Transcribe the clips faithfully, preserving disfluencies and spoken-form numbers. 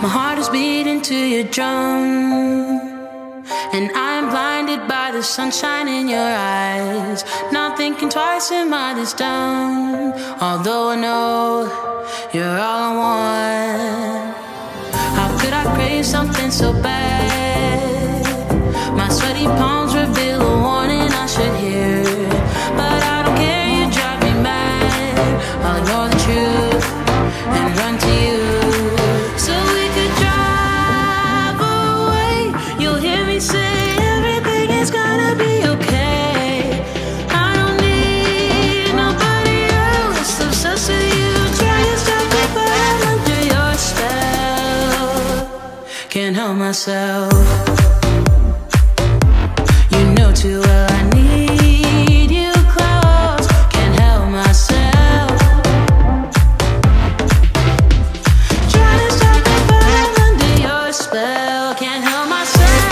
My heart is beating to your drum, and I'm blinded by the sunshine in your eyes. Not thinking twice, am I this dumb? Although I know you're all I want. How could I crave something so bad? My sweaty palms reveal a warning I should hear, but I don't care, you drive me mad. I'll ignore the truth and run to you. So we could drive away. You'll hear me say everything is gonna be okay. I don't need nobody else. Obsessed with you, trying to stop me, but I'm under your spell. Can't help myself. You know too well I need you close. Can't help myself. Trying to stop me, but I'm under your spell. Can't help myself.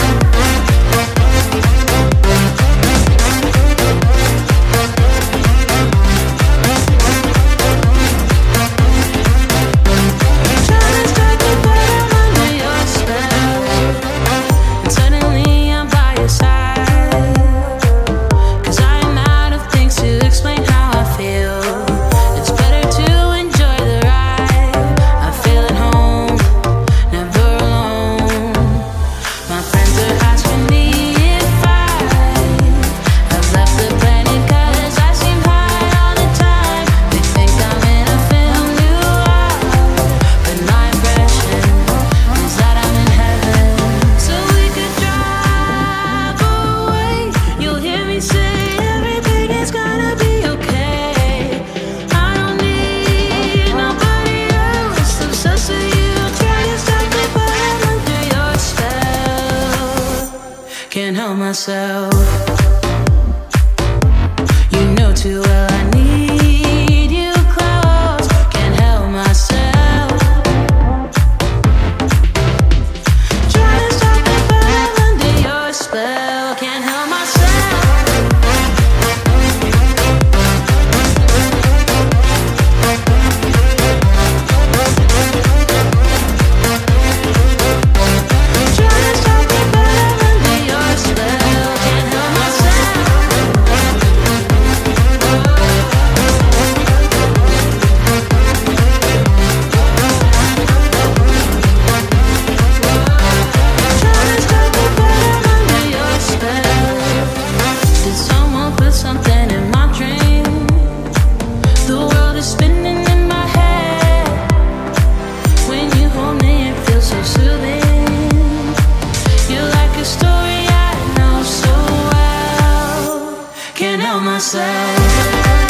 Trying to stop me, but I'm under your spell. And suddenly I'm by your side, 'cause I'm out of things to explain how I feel. It's better to enjoy the ride. I feel at home, never alone. My friends are asking me if I have left the planet, 'cause I seem high all the time. They think I'm in a film noir, but my impression is that I'm in heaven. So we could drive away. You'll hear me say everything is gonna be okay. I don't need nobody else. Obsessed with you, trying to stop me, but I'm under your spell. Can't help myself. You know too well I need you close. Can't help myself. Trying to stop me, but I'm under your spell. Can't help myself. Trying to stop me, but I'm under your spell. Can't help myself. Trying to stop me, but I'm under your spell. Did someone put something in my drink? The world is spinning in my head. When you hold me, it feels so soothing. You're like a story I know so well. Can't help myself.